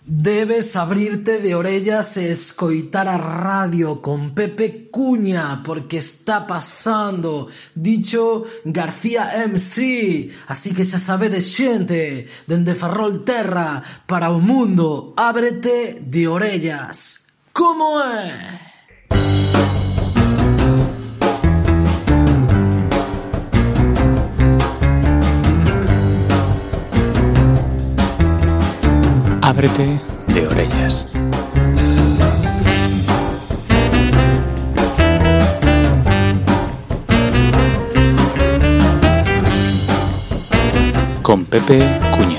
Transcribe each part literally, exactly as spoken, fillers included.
Debes abrirte de orellas e escoitar a radio con Pepe Cuña, porque está pasando Dicho García M C. Así que xa sabedes, xente, dende Ferrol Terra para o mundo, ábrete de orellas. Como é? Ábrete de orellas. Con Pepe Cuña.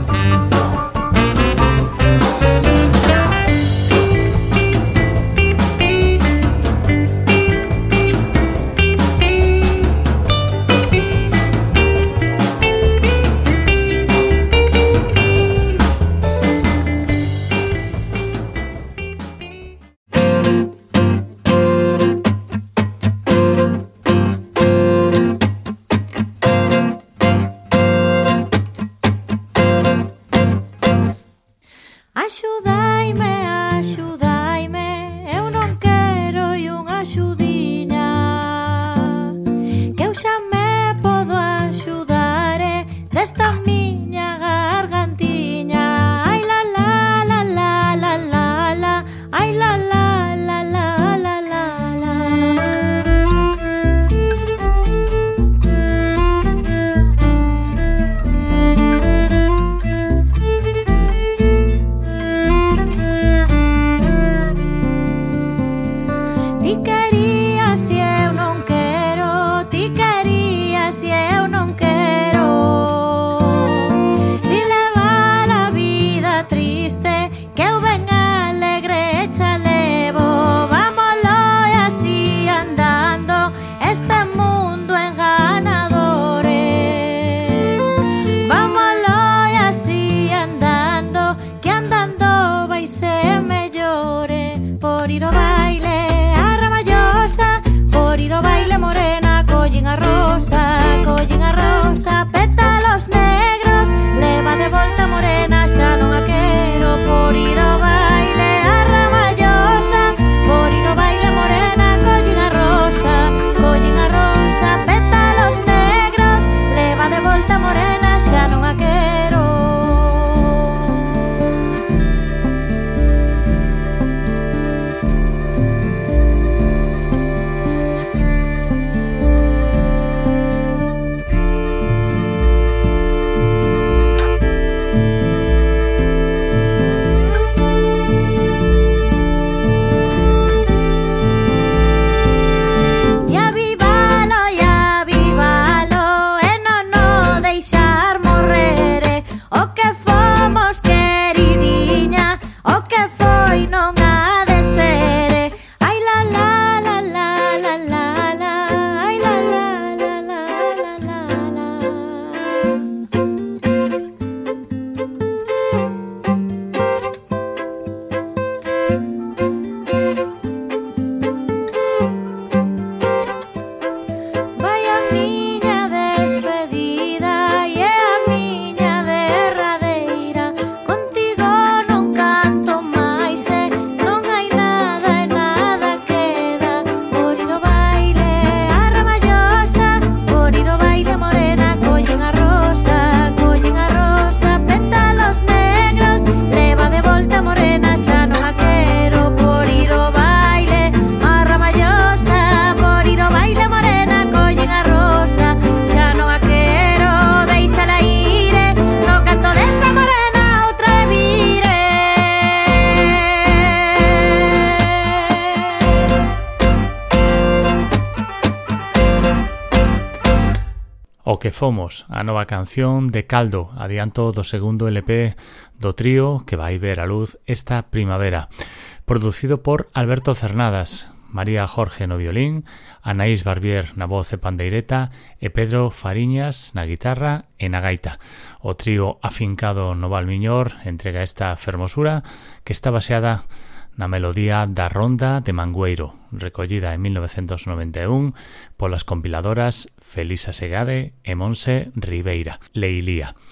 O que fomos, a nova canción de Caldo, adianto do segundo L P do trío que vai ver a luz esta primavera. Producido por Alberto Cernadas, María Jorge no violín, Anaís Barbier na voz e pandeireta e Pedro Fariñas na guitarra e na gaita. O trío afincado no Valmiñor entrega esta fermosura que está baseada na melodía da Ronda de Mangueiro, recollida en mil novecentos noventa e un polas compiladoras Felisa Segade e Monse Ribeira, Leilía.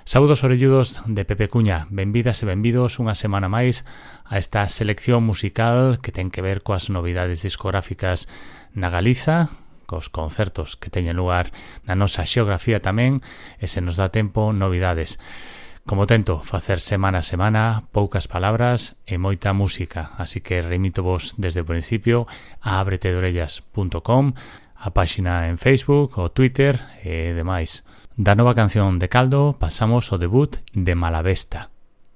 Saúdos orelludos de Pepe Cuña, benvidas e benvidos unha semana máis a esta selección musical que ten que ver coas novidades discográficas na Galiza, cos concertos que teñen lugar na nosa xeografía tamén, e se nos dá tempo, novidades. Como tento facer semana a semana, poucas palabras e moita música, así que remito vos desde o principio a ábrete de orellas punto com, a páxina en Facebook, o Twitter e demais. Da nova canción de Caldo pasamos ao debut de Malavesta.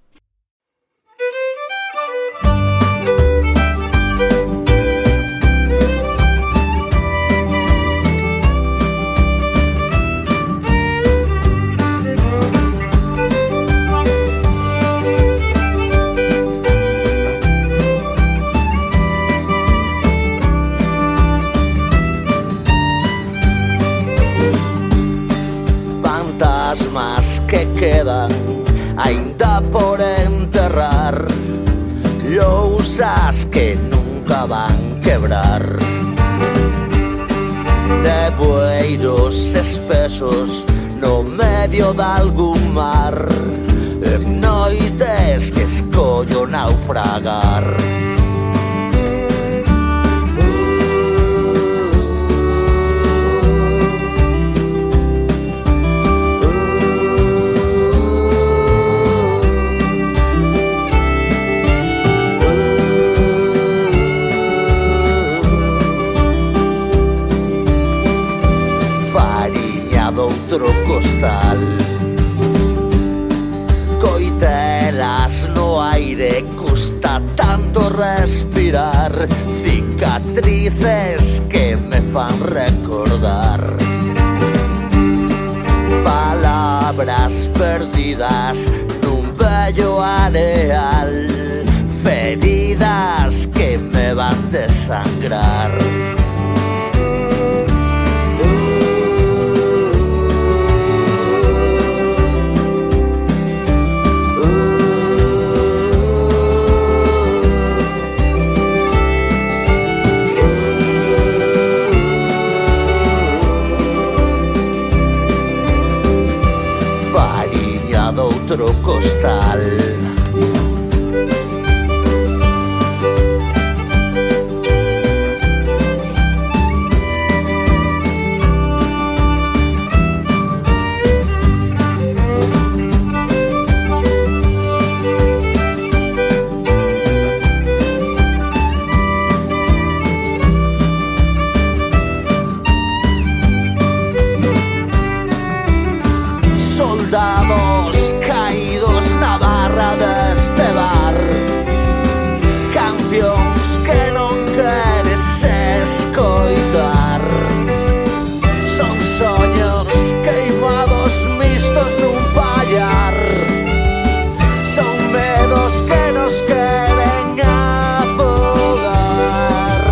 Que quedan ainda por enterrar, lousas que nunca van quebrar, nevoeiros espesos no medio de algún mar, noites que escollo naufragar. Outro costal, coitelas no aire, custa tanto respirar, cicatrices que me fan recordar, palabras perdidas nun bello areal, feridas que me van desangrar. Outro costal, soldados caídos na barra deste bar, cancións que non queres escoitar, son soños queimados mistos nun pallar, son medos que nos queren afogar.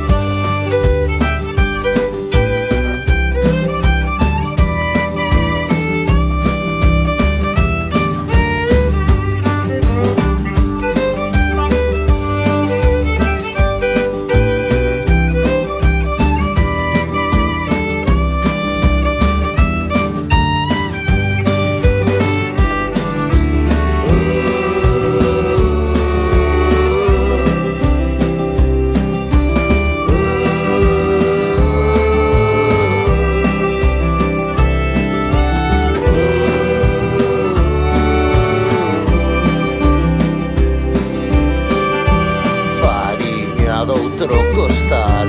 Outro costal,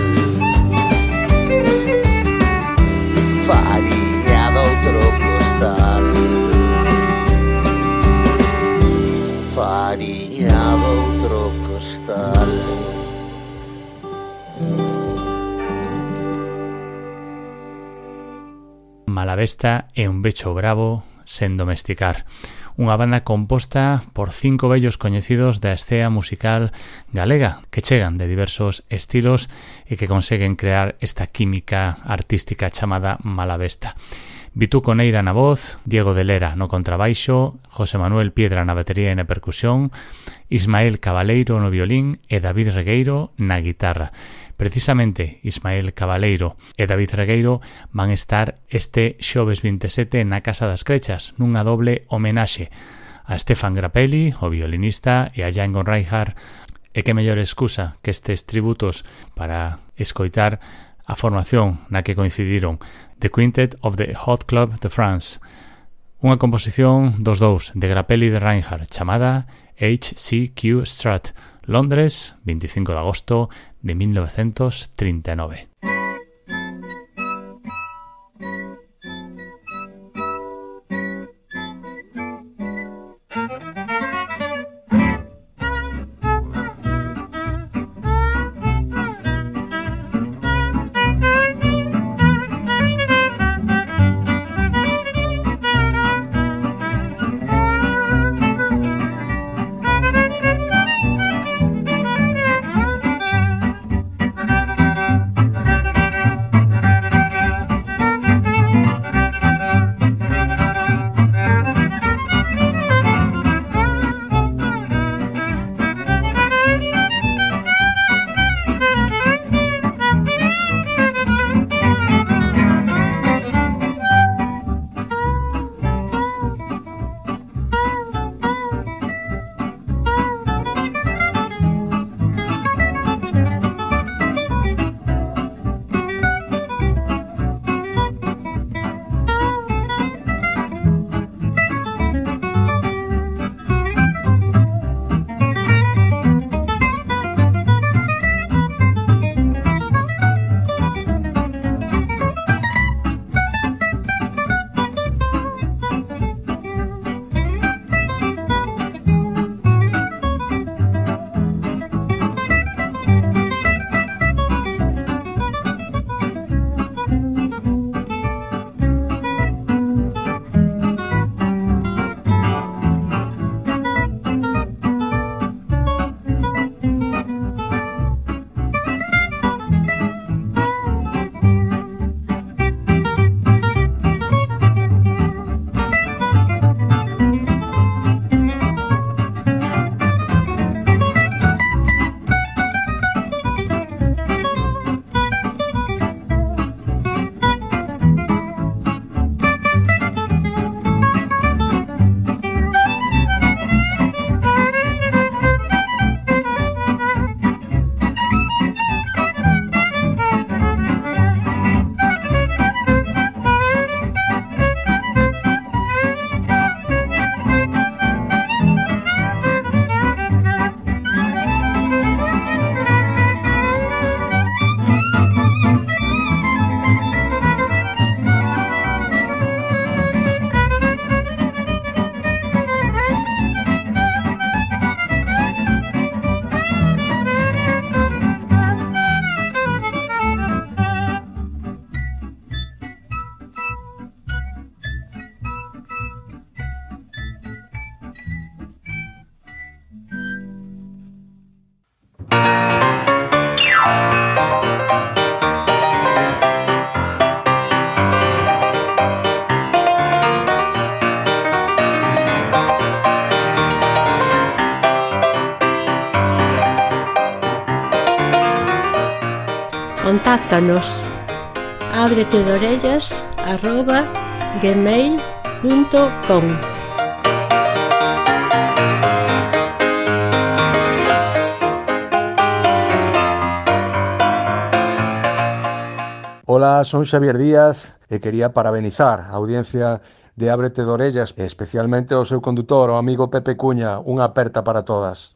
fariña doutro costal, fariña doutro costal. Malavesta é un becho bravo sen domesticar. Unha banda composta por cinco vellos coñecidos da escena musical galega que chegan de diversos estilos e que conseguen crear esta química artística chamada Malavesta. Vituco Neira na voz, Diego de Lera no contrabaixo, José Manuel Piedra na batería e na percusión, Ismael Cabaleiro no violín e David Regueiro na guitarra. Precisamente Ismael Cabaleiro e David Regueiro van estar este xoves vinte e sete na Casa das Crechas nunha doble homenaxe a Stefan Grappelli, o violinista, e a Django Reinhardt. E que mellor excusa que estes tributos para escoitar a formación na que coincidiron, The Quintet of the Hot Club de France, unha composición dos dous de Grappelli e de Reinhardt chamada H C Q Strat, Londres, veinticinco de agosto de mil novecientos trinta e nove. Contáctanos ábrete de orellas arroba gmail punto com. Ola, son Xavier Díaz e quería parabenizar a audiencia de Ábrete de Orellas e especialmente ao seu condutor, o amigo Pepe Cuña. Unha aperta para todas.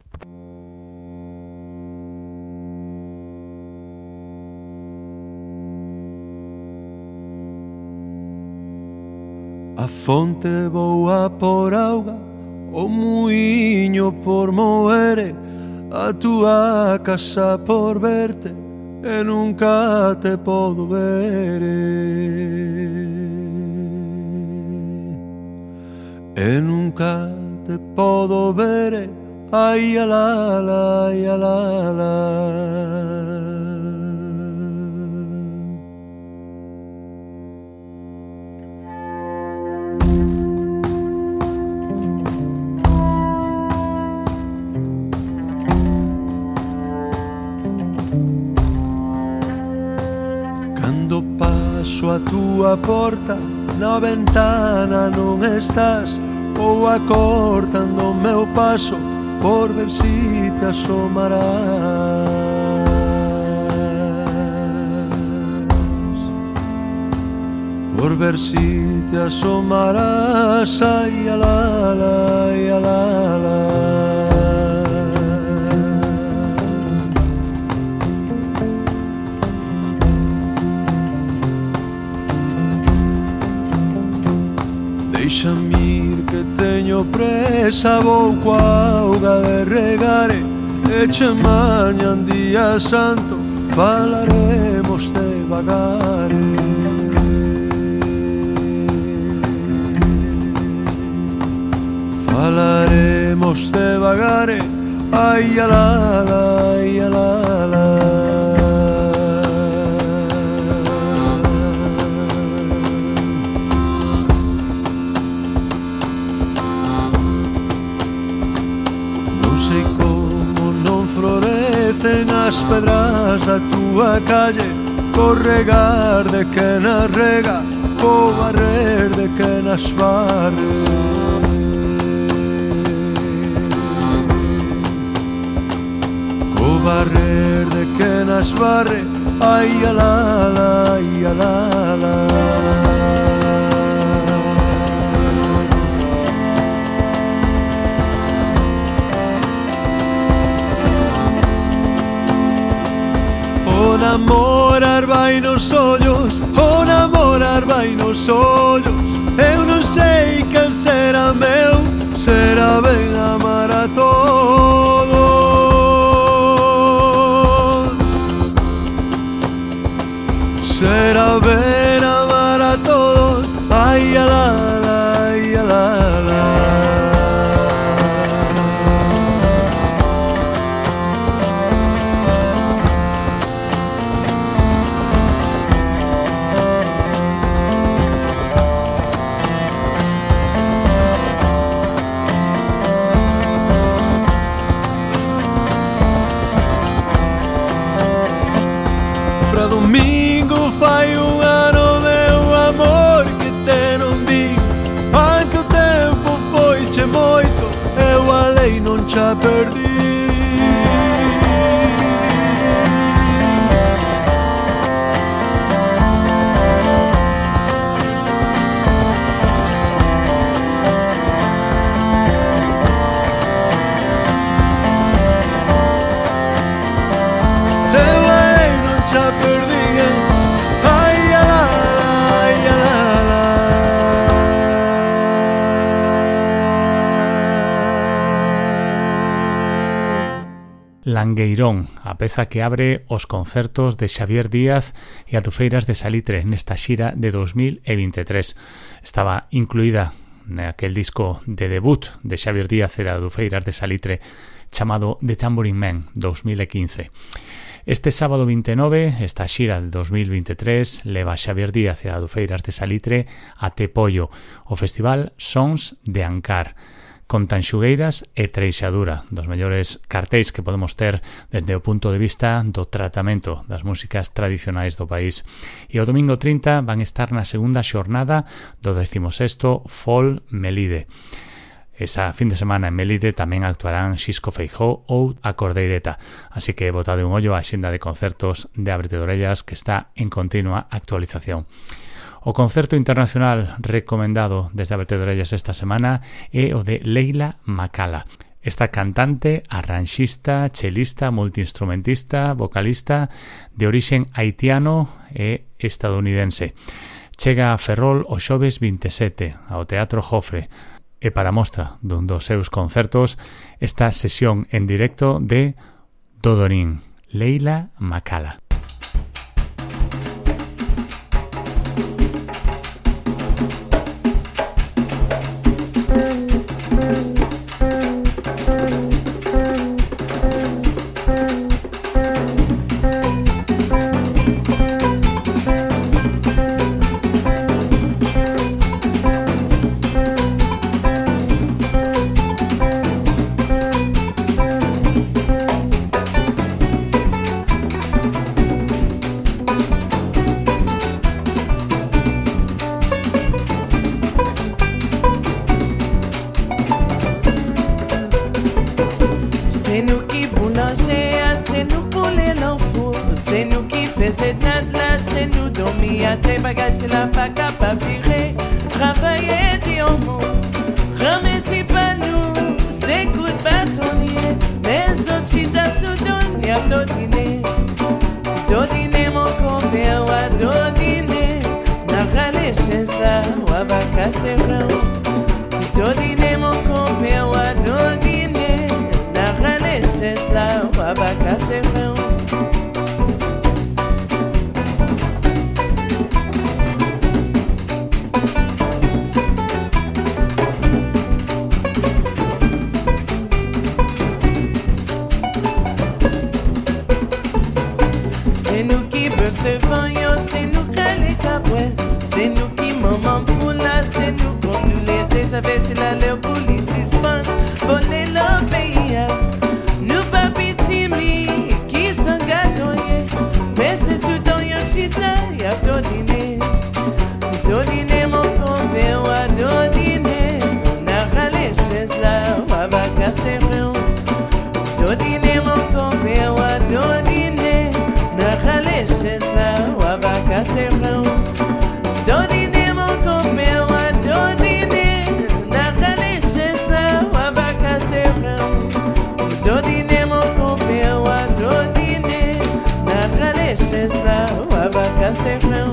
A fonte boa por auga, o muiño por moere, a túa casa por verte, e nunca te podo ver. E nunca te podo ver. Ai, ala, ala, ai, ala, ala. túa porta, na ventana non estás, ou acortando o meu paso por ver si te asomarás, por ver si te asomarás. Ay, alala, ay, alala. Deixa-me ir que teño presa, vou coa auga de regare, e che mañan día santo falaremos devagare. Falaremos devagare, ai alala, ai alala. Florecen as pedras da túa calle, co regar de quen as rega, co barrer de quen as barre. Co barrer de quen as barre, ai alala, ai alala. O namorar vai nos ollos, o namorar vai nos ollos. Eu non sei quen será meu, será ben amar a todos. Será ben amar a todos, ai alala, ai alala. Domingo fai un ano, meu amor, que te non vi. Anche o tempo foiche moito, eu a lei non cha perdi. Eu a lei non cha perdi. Langueirón, a peza que abre os concertos de Xavier Díaz e Adufeiras de Salitre nesta xira de dos mil veintitrés. Estaba incluída naquel disco de debut de Xavier Díaz e de Adufeiras de Salitre chamado The Tambourine Man dos mil quince. Este sábado veintinueve, esta xira de dos mil veintitrés leva Xavier Díaz e Adufeiras de Salitre a Tepollo, o festival Sons de Ancar, con tanxugueiras e treixadura, dos mellores cartéis que podemos ter desde o punto de vista do tratamento das músicas tradicionais do país. E o domingo trinta van estar na segunda xornada do decimosexto Fol Melide. Esa fin de semana en Melide tamén actuarán Xisco Feijó ou a Cordeireta, así que botade un ollo á xenda de concertos de Ábrete de Orellas, que está en continua actualización. O concerto internacional recomendado desde Ábrete de Orellas esta semana é o de Leila Makala. Esta cantante, arranxista, chelista, multiinstrumentista, vocalista de orixen haitiano e estadounidense. Chega a Ferrol o xoves veintisiete ao Teatro Jofre e para mostra dun dos seus concertos esta sesión en directo de Dodorín, Leila Makala. c'est cette natte-là, c'est nous dormir à tes bagages, c'est la pas capable de virer. Travailler, dire au mot, remercie pas nous, c'est coup de bâtonnier, mais autres chita soudan, y'a tout dîner. Tout dîner, mon compère, wa tout dîner, n'a râlé chez ça, wa va casser rang. Tout dîner, mon compère, wa tout dîner, n'a râlé chez ça, wa va casser rang. C'est nous qui les cabouets, c'est nous qui maman pour là, c'est nous qu'on nous laisse, ça fait c'est la leur police, c'est fun, voler leur pays, nous pas petits qui sont gâtonnés, mais c'est sous dans yon chita, y'a tout dîner, tout dîner mon compère, wa tout dîner, n'a râlé chez là, wa va casser rien, tout dîner mon compère, wa tout dîner, n'a râlé chez là, wa va casser rien. Tout dîner mon compère, wa tout dîner, n'a râlé chez là, wa va casser rien. Tout dîner mon compère, wa tout dîner, n'a râlé chez là, wa va casser rien.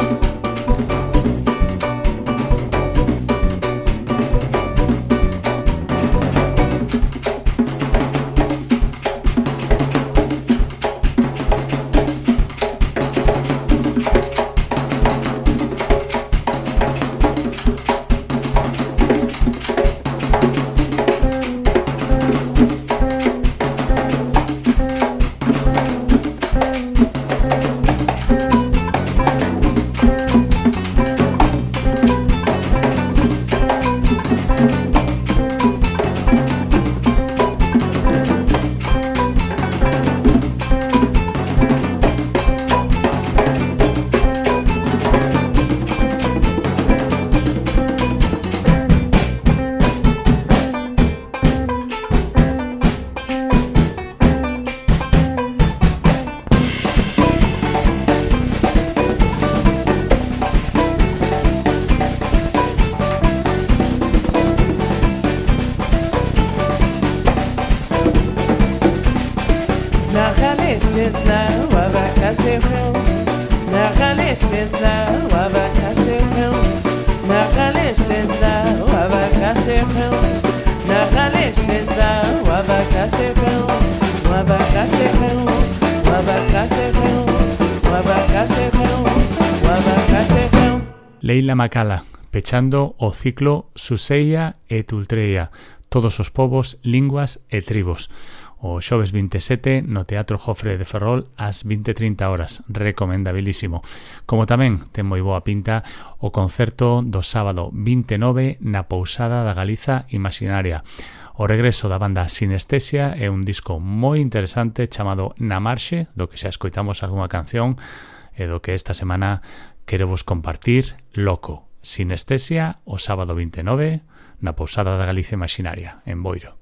Leila Macala, pechando o ciclo Suseia e Tultreia, todos os povos, linguas e tribos. O xoves vinte e sete no Teatro Jofre de Ferrol ás vinte e trinta horas, recomendabilísimo. Como tamén ten moi boa pinta o concerto do sábado vinte e nove na Pousada da Galiza Imaxinaria. O regreso da banda Sinestesia é un disco moi interesante chamado Na Marxe, do que xa escoitamos algunha canción e do que esta semana quero vos compartir. Loco, Sinestesia, o sábado vinte e nove na Pousada da Galicia Imaxinaria, en Boiro.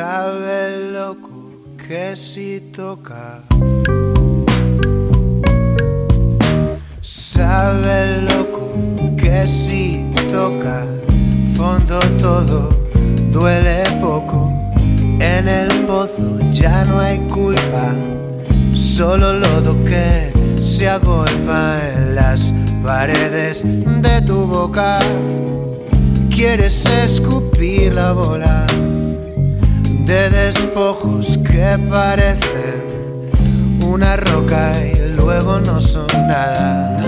Sabe el loco que si toca, sabe el loco que si toca, fondo todo, duele poco, en el pozo ya no hay culpa, solo lodo que se agolpa en las paredes de tu boca. Quieres escupir la bola de despojos que parecen una roca y luego no son nada.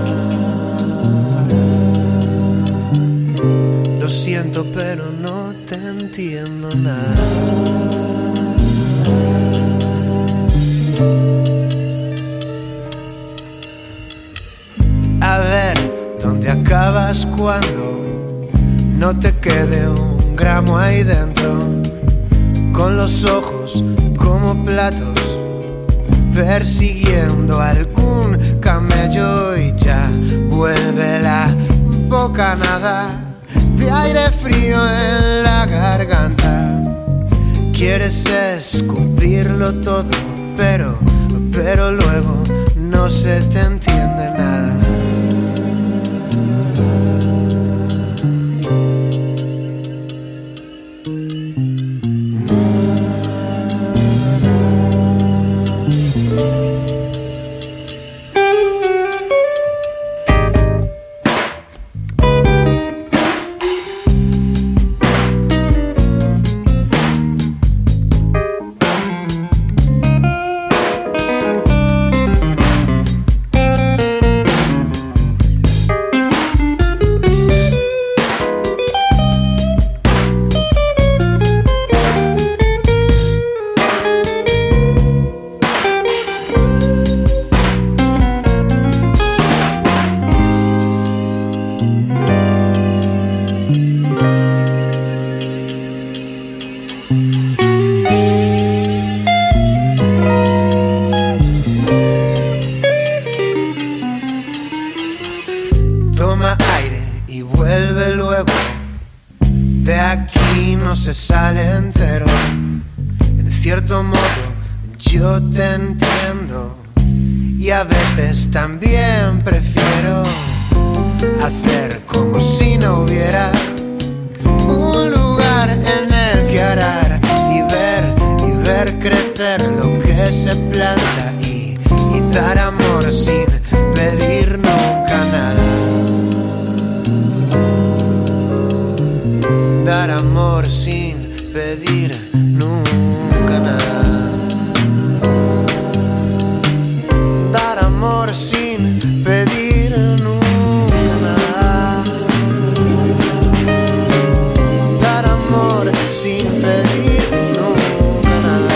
Lo siento, pero no te entiendo nada. A ver, ¿dónde acabas cuando no te quede un gramo ahí dentro? Con los ojos como platos, persiguiendo algún camello y ya vuelve la bocanada de aire frío en la garganta. Quieres escupirlo todo, pero, pero luego no no se te entiende nada. También prefiero hacer como si no hubiera un lugar en el que arar y ver, y ver crecer lo que se planta y, y dar amor sin pedir nunca nada. Dar amor sin pedir nunca nada. Sin pedir nunca nada. Dar amor sin pedir nunca nada.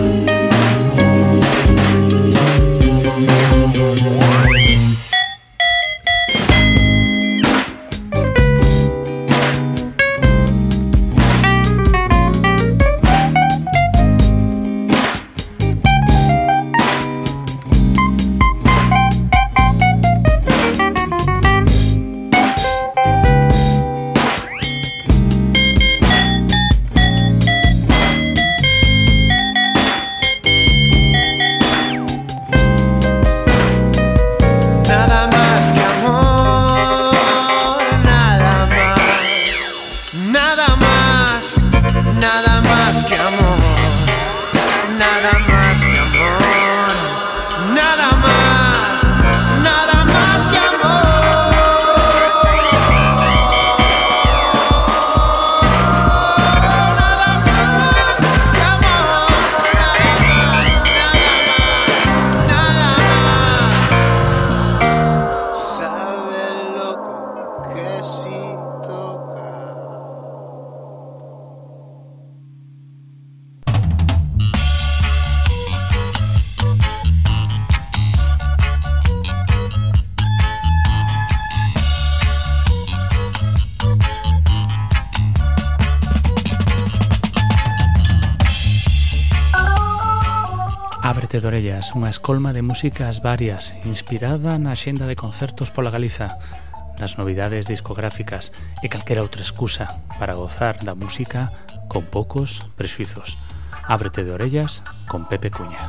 Ábrete de orellas, unha escolma de músicas varias, inspirada na axenda de concertos pola Galiza, nas novidades discográficas e calquera outra excusa para gozar da música con poucos prexuizos. Ábrete de orellas con Pepe Cuña.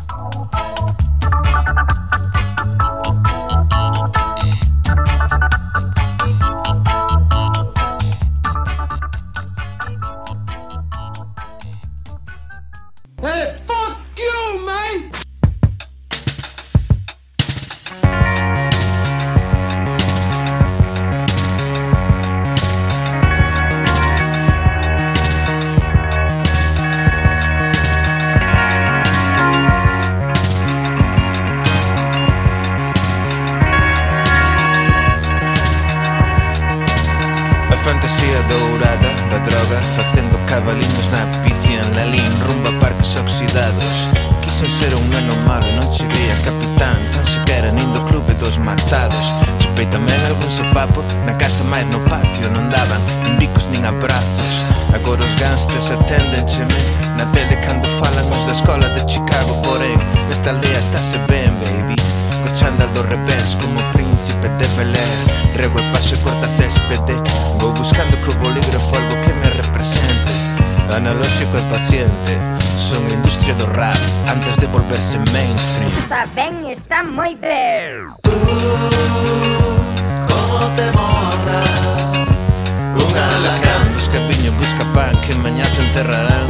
Hey, fuck you, man! A fantasía dourada da droga, facendo cabaliños na picia en Lalín, rumbo a parques oxidados. Quixen ser un neno malo, non cheguei a capitán, tan sequera nin do clube dos matados. Chupei tamén algún sopapo, na casa máis no patio non daban nin bicos nin abrazos. Agora os gánsters aténdencheme na tele cando falan os da escola de Chicago, porén nesta aldea tase ben, baby, co chándal do revés como príncipe de Bel-Air. Rego e paso e corta céspede, vou buscando co bolígrafo algo que me represente, analóxico e paciente. Son a industria do rap antes de volverse mainstream. Está ben, está moi ben. Uh, como te morda un alacrán. Busca piño, busca pan, que mañá te enterrarán.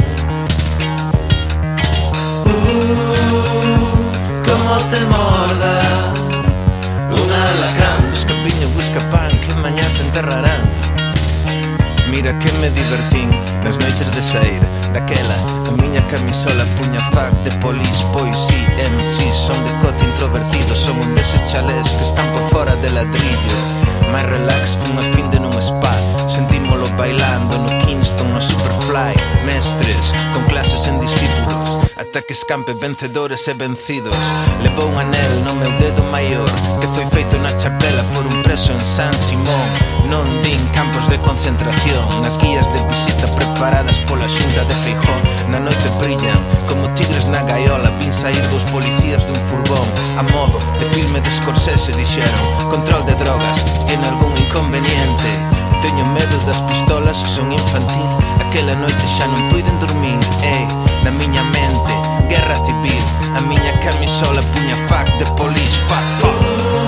Uh, como te morda un alacrán. Busca piño, busca pan, que mañá te enterrarán. Mira que me divertín nas noites de sair daquela. A miña camisola puña fuck de police, poesía, M C. Son de cote introvertido, son un deses chalés que están por fora de ladrillo. Mais relax cunha fin de nun spa. Sentímolo bailando no Kingston, no Superfly. Mestres con clases en discípulos, ata que escampe vencedores e vencidos. Levou un anel no meu dedo maior que foi feito na chapela por un preso en San Simón. Non din campos de concentración nas guías de visita preparadas pola xunta de Feijóo. Na noite brillan como tigres na gaiola. Vin sair dos policías dun furgón a modo de filme de Scorsese. Dixeron, control de drogas, tiene algún inconveniente. Teño medo das pistolas, son infantil. Aquela noite xa non puiden dormir. Ei, na miña mente, guerra civil. A miña camisola puña fuck de police. Fuck, fuck.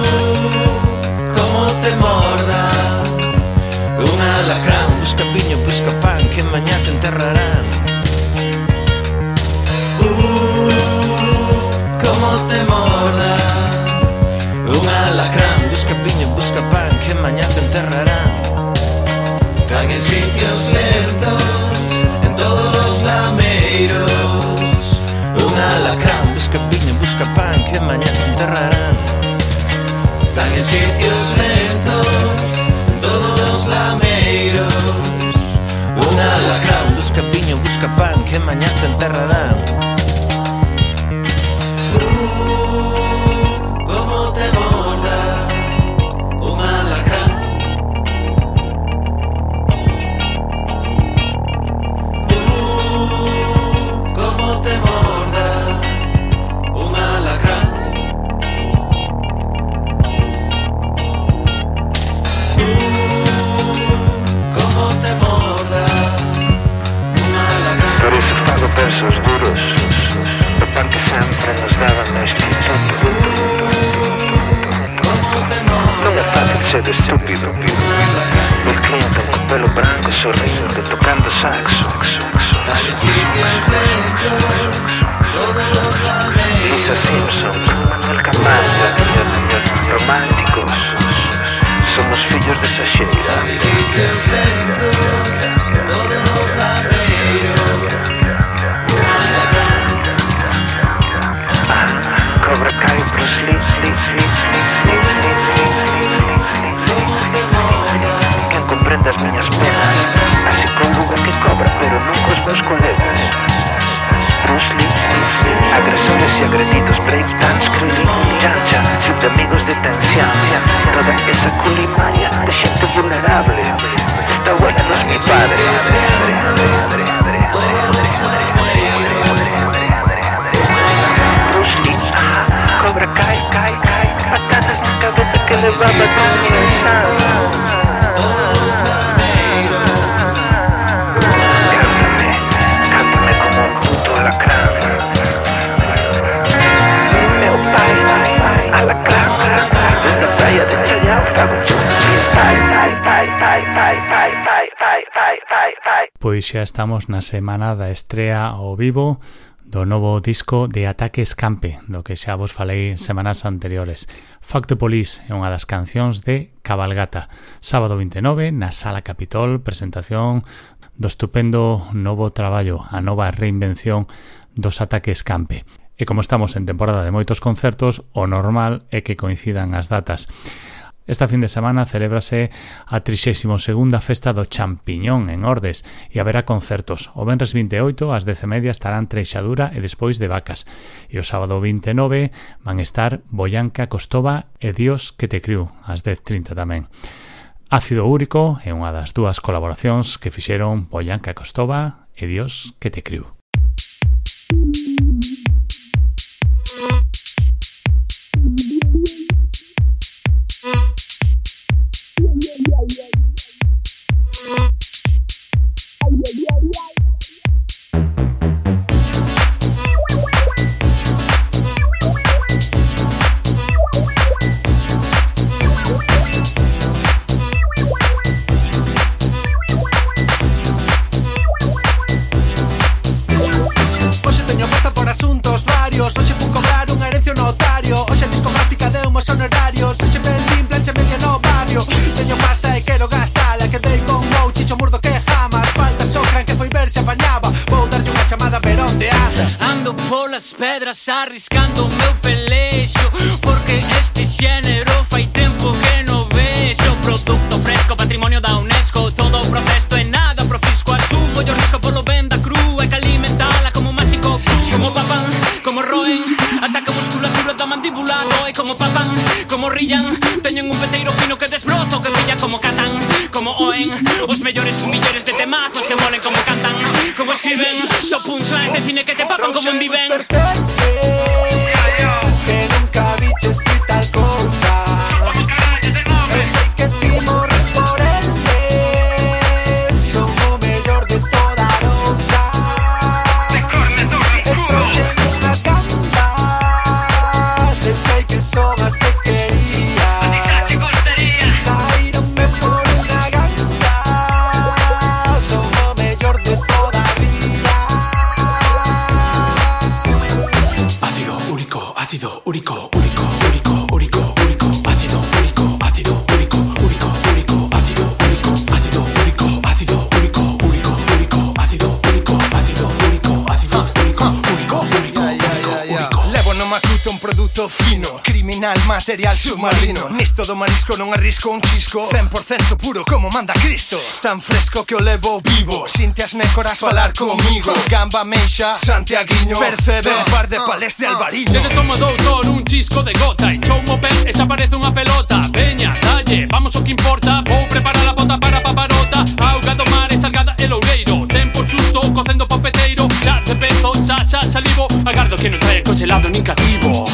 Como te morda un alacrán. Busca piño, busca pan, que mañá te enterrarán. Uh, como te morda un alacrán. Busca piño, busca pan, que mañá te enterrarán. Están en sitios lentos, en todos los lameiros. Un alacrán. Busca piño, busca pan, que mañá te enterrarán. Están en sitios lentos, en todos los lameiros. Un alacrán. Busca piño, busca pan, que mañá te enterrarán. Uh, como te morda un alacrán. Uh, como te morda un alacrán. Por iso fago versos duros, o pan que sempre nos daban no instituto. Non é fácil ser estúpido, el cliente con pelo branco sorrindo, tocando saxo. Lisa Simpson, Manuel Campaña, románticos. Somos fillos de esa xeira. Cobra Kai, Bruce Lee, Lee, Lee, Lee, Lee. Quen comprende as miñas penas, así como o que cobra, pero non cos meus colegas. Bruce Lee, agresores e agredidos, break dance, screaming, chancha, de amigos de tensión, toda esa culimaña de xente vulnerable. Esta buena no es mi padre. Bruce Lee, Cobra Kai, Kai, Kai, patadas na cabeza que levaba con mi sangre. Cántame, cántame como un puto alacrán. Meu pai, alacrán, desde a praia de Chayao, estaba pai, pai, pai, pai, pai, pai, pai, pai, pai, pai, pai. Pois xa estamos na semana da estrea ao vivo do novo disco de Ataque Escampe, do que xa vos falei semanas anteriores. Fuck the Police é unha das cancións de Cabalgata. Sábado vinte e nove, na Sala Capitol, presentación do estupendo novo traballo, a nova reinvención dos Ataque Escampe. E como estamos en temporada de moitos concertos, o normal é que coincidan as datas. Esta fin de semana celébrase a trixésima segunda Festa do Champiñón en Ordes e haberá concertos. O venres vinte e oito ás dez e media estarán Treixadura e despois de Vacas. E o sábado vinte e nove van estar Boyanca Costova e Dios que te criu ás dez e trinta tamén. Ácido Úrico é unha das dúas colaboracións que fixeron Boyanca Costova e Dios que te criu. polas pedras arriscando o meu pelexo, porque este xénero fai tempo que non vexo. Producto fresco, patrimonio da UNESCO, todo o proceso e nada profisco. Asumo yo risco polo ben da crúa e que alimentala como máxico cru. Como papan, como roen, ataca a musculatura da mandíbula. Doe como papan, como rillan, teñen un peteiro fino que desbrozo, que pilla como catan, como oen os mellores sumilleres de temazos que molen como cantan, como escriben. So punchlines de cine que te papan como en viven. Que nunca biches ti tal cousa. Eu sei que ti morres por eles, son o mellor de toda a lousa. E trouxen unhas gambas, eu sei que son as que quería. Saíronme por unha ganga, son o mellor de toda a vida. Ácido úrico, ácido úrico, úrico, úrico, úrico, úrico, ácido úrico, ácido úrico, úrico, úrico, ácido úrico, ácido úrico, ácido úrico, úrico, úrico, ácido úrico, ácido úrico, ácido úrico, úrico, úrico, úrico. Levo no macuto un produto fino, criminal, material submarino. Nisto do marisco non arrisco un chisco, cen por cento puro como manda Cristo. Tan fresco que o levo vivo, sinteas nécoras falar comigo. Gamba, meixa, santiaguiño, percebe un par de palés de albariño. Desde toma doutor un chisco de gota, echou mo pé e xa parece unha pelota. Veña, dalle, vamos o que importa. Vou preparar a bota para a paparota. Auga do mar e salgada e loureiro, tempo xusto, cocendo popeteiro. Xa de pezo, xa, xa, salivo. Agardo que non trae congelado nin cativo.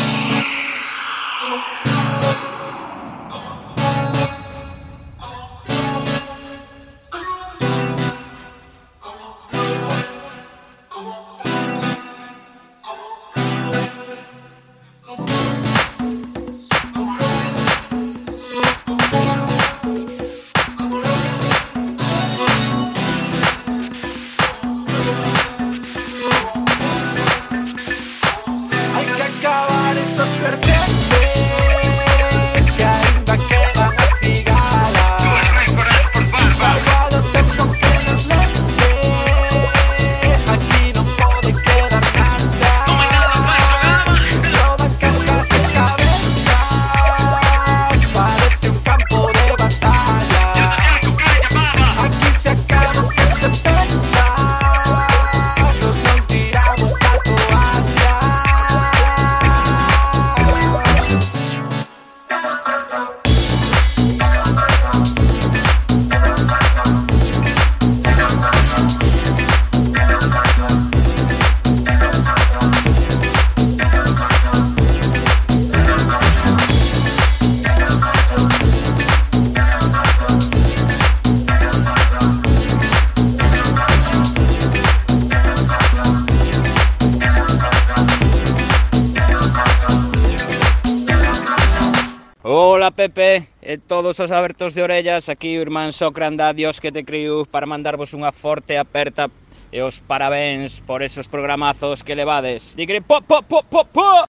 Hay que acabar esos perfectos que ainda quedan a cigala. Igual o tempo que nos lente, aquí non pode quedar nada. Rodan cascas e cabezas, parece un campo de batalla. Aquí se acaba o que se pensa, nos non tiramos a toalla. Hola Pepe e todos os abertos de orellas, aquí o irmán Socran da Dios que te criou para mandarvos unha forte aperta e os parabéns por esos programazos que levades. Digre po po po po po.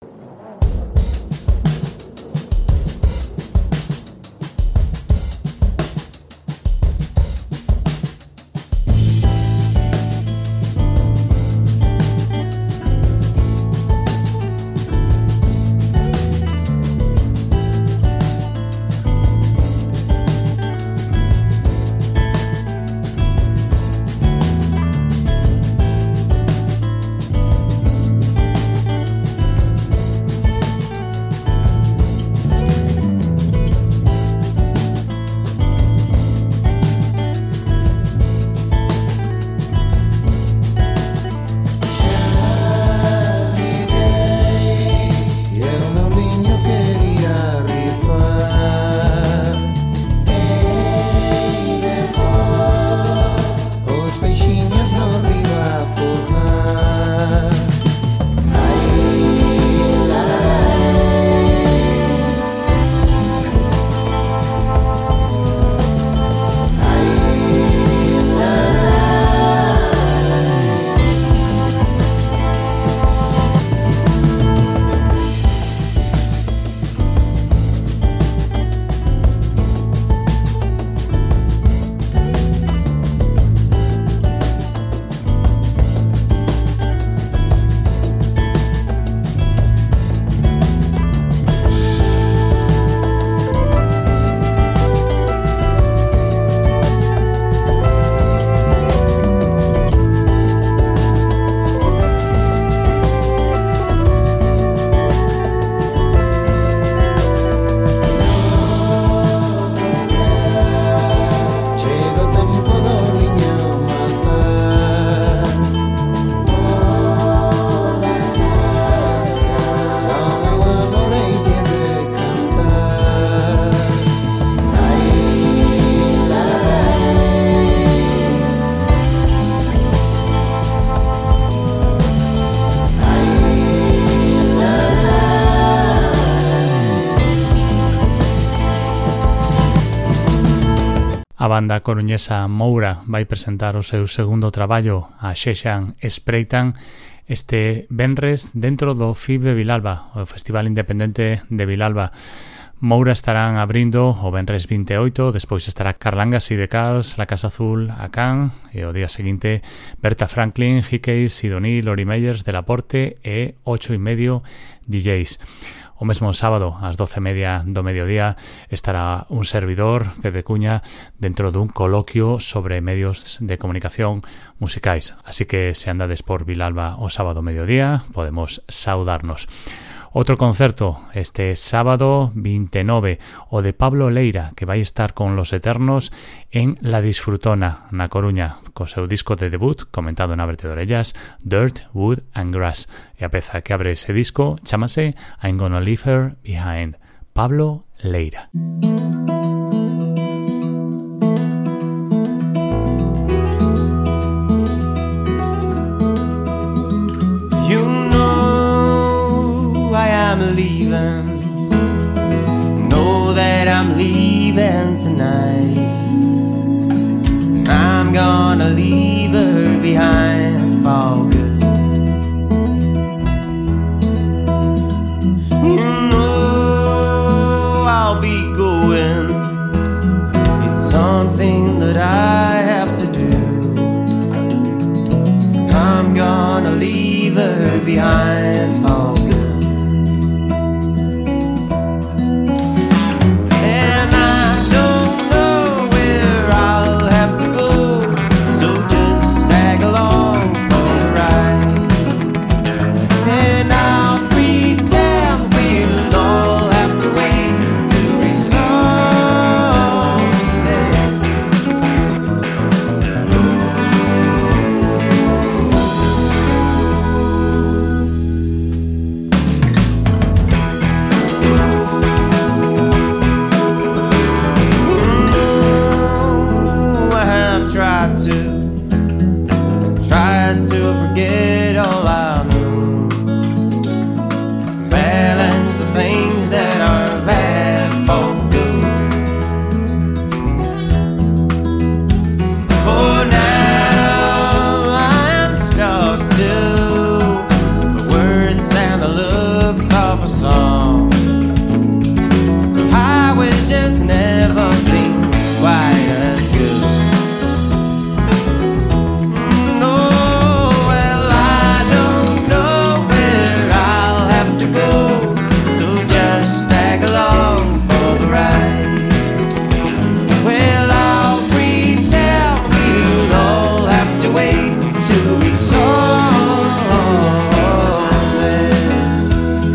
A banda coruñesa Moura vai presentar o seu segundo traballo, a Xexan Espreitan, este venres dentro do F I B de Vilalba, o Festival Independente de Vilalba. Moura estarán abrindo o venres vinte e oito, despois estará Carlangas e de Cars, La Casa Azul, a Can, e o día seguinte Berta Franklin, Hickey, Sidoní, Lori Meyers, de Laporte e ocho e medio D Js. O mesmo sábado, ás doce e media do mediodía, estará un servidor, Pepe Cuña, dentro dun coloquio sobre medios de comunicación musicais. Así que se andades por Vilalba o sábado mediodía, podemos saudarnos. Outro concerto este sábado vinte e nove, o de Pablo Leira, que vai estar con Los Eternos en La Disfrutona, na Coruña, co seu disco de debut, comentado en Ábrete de Orellas, Dirt, Wood and Grass. E a peza que abre ese disco chámase I'm Gonna Leave Her Behind. Pablo Leira. You know I am leaving, know that I'm leaving tonight. I'm gonna leave her behind for good. You know I'll be going, it's something that I have to do. I'm gonna leave her behind for good. And I don't know where I'll have to go, so just tag along for the ride. And I'll pretend we'll all have to wait to resolve this. I have tried to, tried to forget all I know, balance the things that are bad for good. For now I'm stuck to the words and the looks of a song. The highways just never seem quite as good. No, well I don't know where I'll have to go, so just tag along for the ride. Well, I'll pretend we'll all have to wait till we solve this.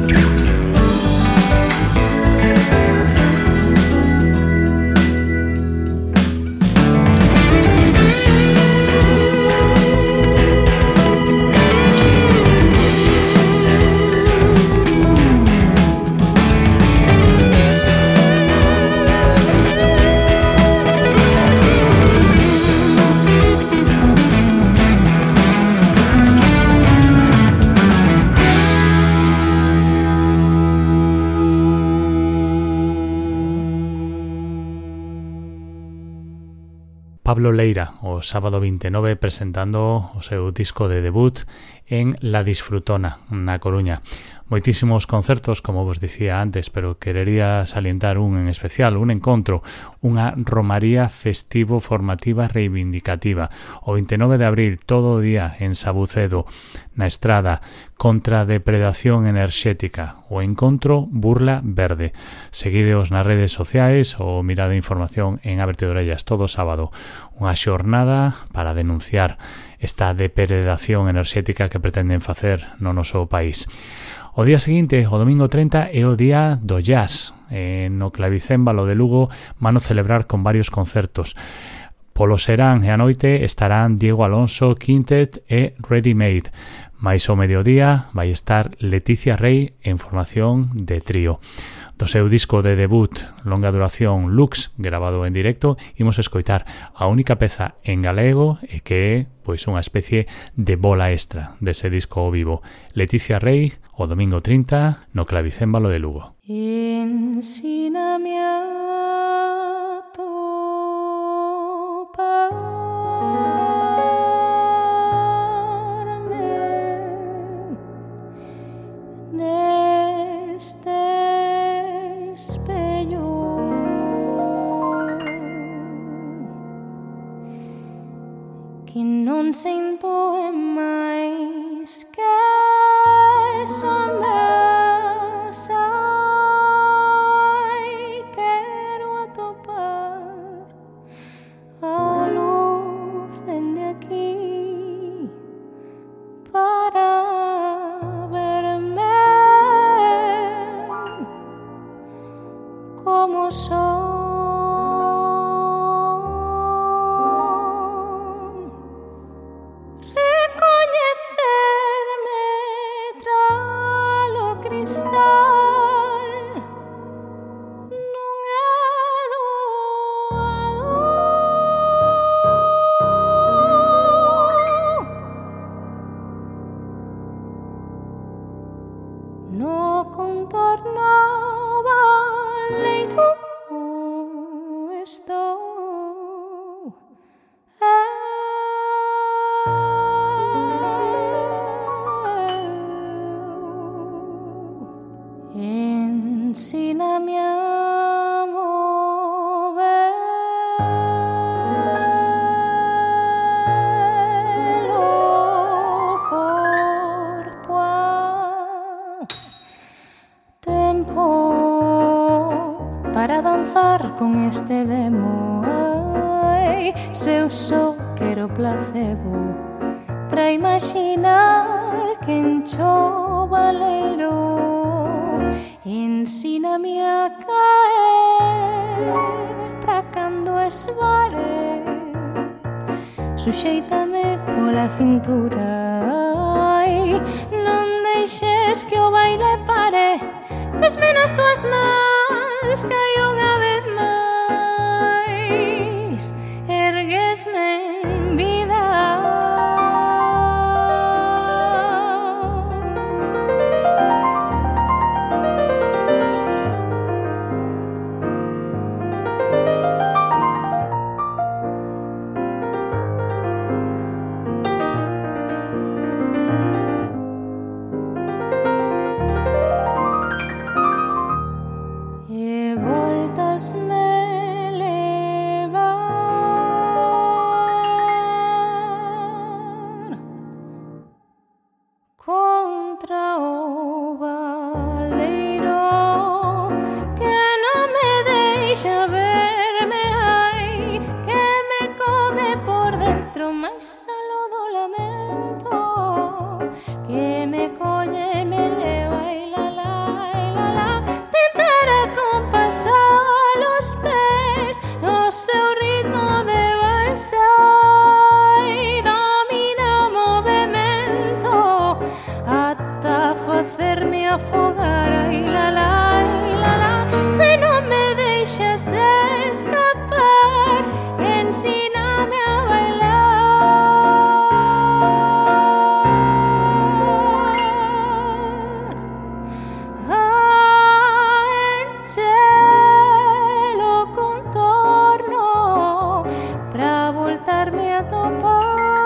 Pablo Leira, o sábado vinte e nove, presentando o seu disco de debut en La Disfrutona, na Coruña. Moitísimos concertos, como vos dicía antes, pero querería salientar un en especial, un encontro, unha romaría festivo formativa reivindicativa. O vinte e nove de abril, todo o día en Sabucedo, na Estrada, contra depredación enerxética, o encontro Burla Verde. Seguideos nas redes sociais ou mirade información en Ábrete de Orellas todo sábado. Unha xornada para denunciar esta depredación enerxética que pretenden facer no noso país. O día seguinte, o domingo trinta, é o día do jazz. E no Clavicémbalo de Lugo van a celebrar con varios concertos. Polo serán e a noite estarán Diego Alonso, Quintet e Ready Made. Mais ao mediodía vai estar Leticia Rey en formación de trío. Do seu disco de debut, longa duración Lux, grabado en directo, imos escoitar a única peza en galego e que é pois unha especie de bola extra dese disco ao vivo. Leticia Rey, o domingo trinta, no Clavicémbalo de Lugo. Ensíname a tocar sinto é máis que sombras. Ai, quero atopar a luz dende aquí para verme como son. Recoñecerme tralo cristal non é doado. No contorno baleiro estou. Ensíname a mover o corpo a tempo para danzar con este demo. Ai, se eu só quero placebo pra imaginar que encho valero. Ensíname a caer pra cando esvare. Suxéitame pola cintura. Ai, non deixes que o baile pare. Desme nas tuas mans, cai unha vez máis. Erguesme en vida. E voltas me levar contra o baleiro que non me deixa verme. Ai, que me come por dentro máis solo do lamento, que me colle e me leva. Ai, la la, ai, la la. Tentar acompasar os pés no seu ritmo de valsa. Ai, domina o movimento ata facerme afogar. Ai, la la, ai, la la. Se non me deixas escapar, ensíname a bailar. A encher o contorno pra voltarme a topar.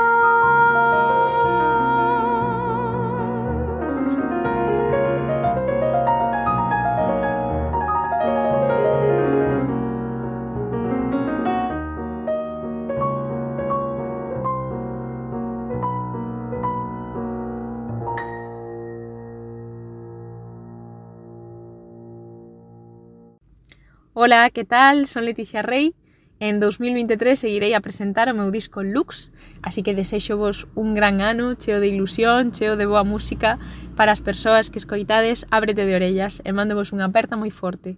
Ola, que tal? Son Leticia Rey. En dos mil veintitrés seguirei a presentar o meu disco Lux, así que desexo vos un gran ano cheo de ilusión, cheo de boa música para as persoas que escoitades. Ábrete de orellas e mando vos unha aperta moi forte.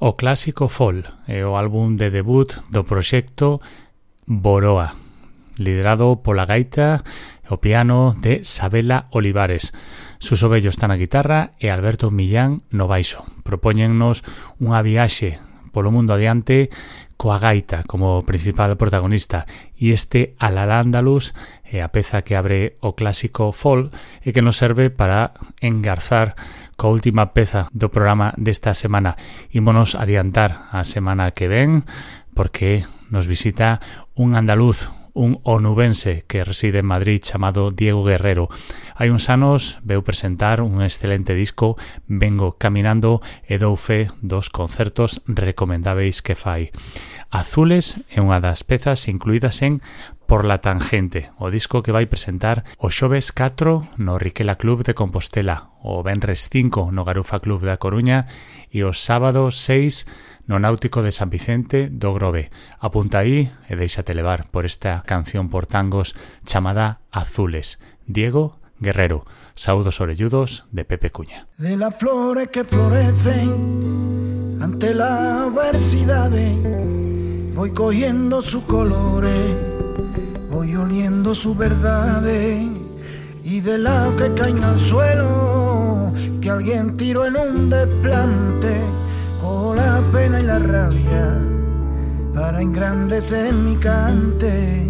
o clásico Fall, e o álbum de debut do proxecto Boroa, liderado pola gaita e o piano de Sabela Olivares. Suso Bello está na guitarra e Alberto Millán no baixo. Propóñennos unha viaxe polo mundo adiante coa gaita como principal protagonista, e este Al-Ándalus é a peza que abre o clásico Fall e que nos serve para engarzar coa última peza do programa desta semana. Ímonos adiantar a semana que ven porque nos visita un andaluz, un onubense que reside en Madrid chamado Diego Guerrero. Hai uns anos veu presentar un excelente disco, Vengo Caminando, e dou fe dos concertos recomendáveis que fai. Azules é unha das pezas incluídas en Por la Tangente, o disco que vai presentar o xoves catro no Riquela Club de Compostela, o venres cinco no Garufa Club da Coruña e o sábado seis no Náutico de San Vicente do Grove. Apunta aí e déixate levar por esta canción por tangos chamada Azules. Diego Guerrero, saúdos orelludos de Pepe Cuña. De las flores que florecen ante la adversidad, voy cogiendo sus colores, voy oliendo sus verdades, y de las que caen al suelo, que alguien tiró en un desplante, con la pena y la rabia para engrandecer mi cante.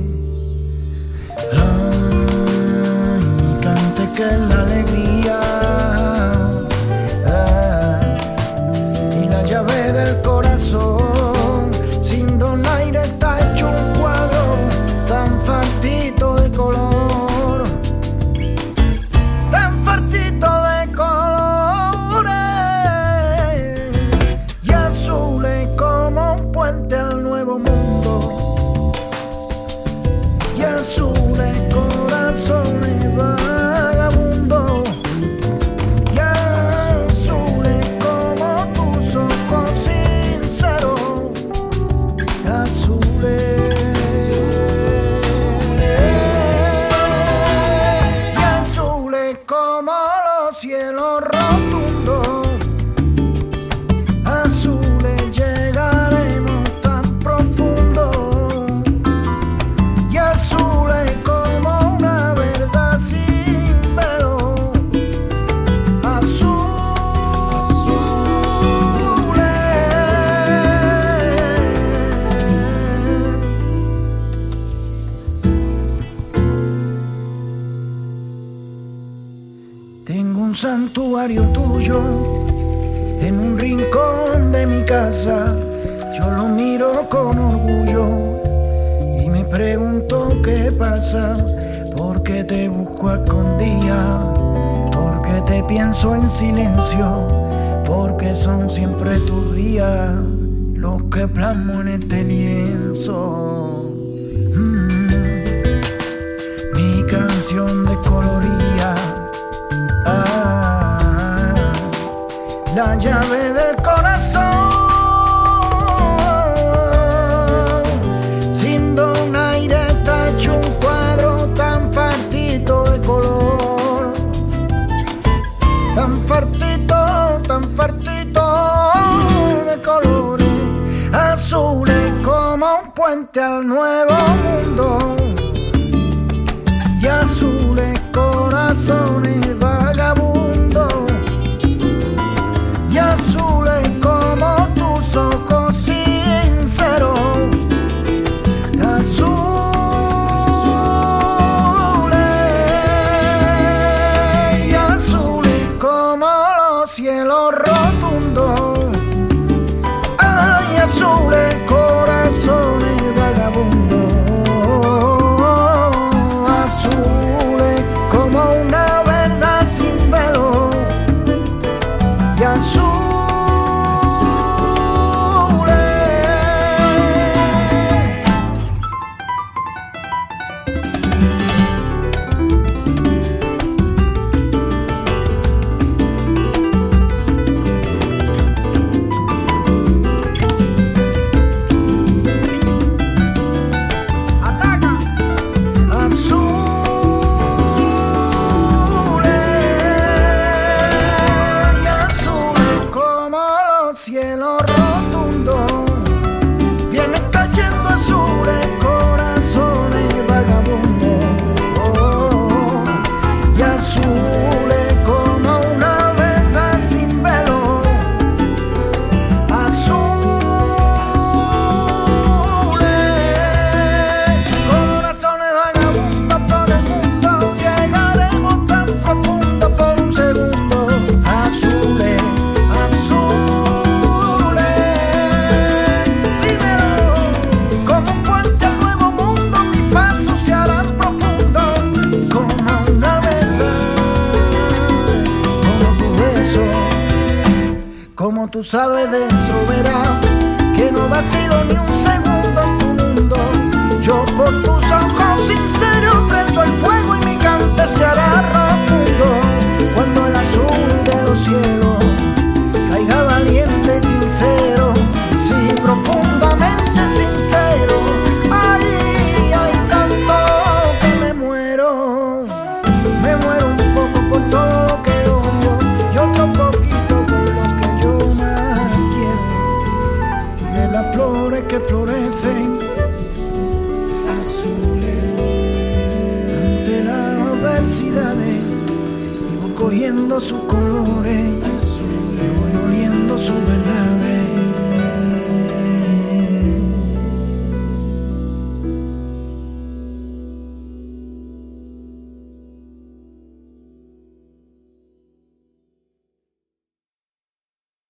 Ah, mi cante que es la alegría, ah, y la llave del corazón. Sin donaire está hecho un cuadro tan fartito de color, tan fartito de colores, y azules como un puente al nuevo mundo, y azules corazones vagabundos, y azules como tus ojos sinceros, azules. Cielo rotundo, azules llegaremos tan profundo, y azules como una verdad sin velo, azul, azules. Tengo un santuario tuyo en un rincón de mi casa, yo lo miro con orgullo y me pregunto qué pasa, porque te busco a escondidas, porque te pienso en silencio, porque son siempre tus días los que plasmo en este lienzo. Mm. Mi canción descoloría, ah, la llave del corazón. Sin donaire está hecho un cuadro tan fartito de color, tan fartito, tan fartito de colores, azules como un puente al nuevo mundo, y azules corazones vagabundos, y azules como tus ojos sinceros, azules, y azules como los cielos rotundos, ay, azules corazones vagabundos. sabes de eso, verás que no vacilo ni un segundo en tu mundo. Yo por tus ojos sinceros prendo el fuego y mi cante se hará rotundo. Cuando el azul de los cielos caiga valiente y sincero, sí, profundamente sincero. Ay, hay tanto que me muero, me muero un poco por todo lo que odio y otro poquito por lo que yo más quiero. Y de las flores que florecen azules ante las adversidades, y voy cogiendo sus colores.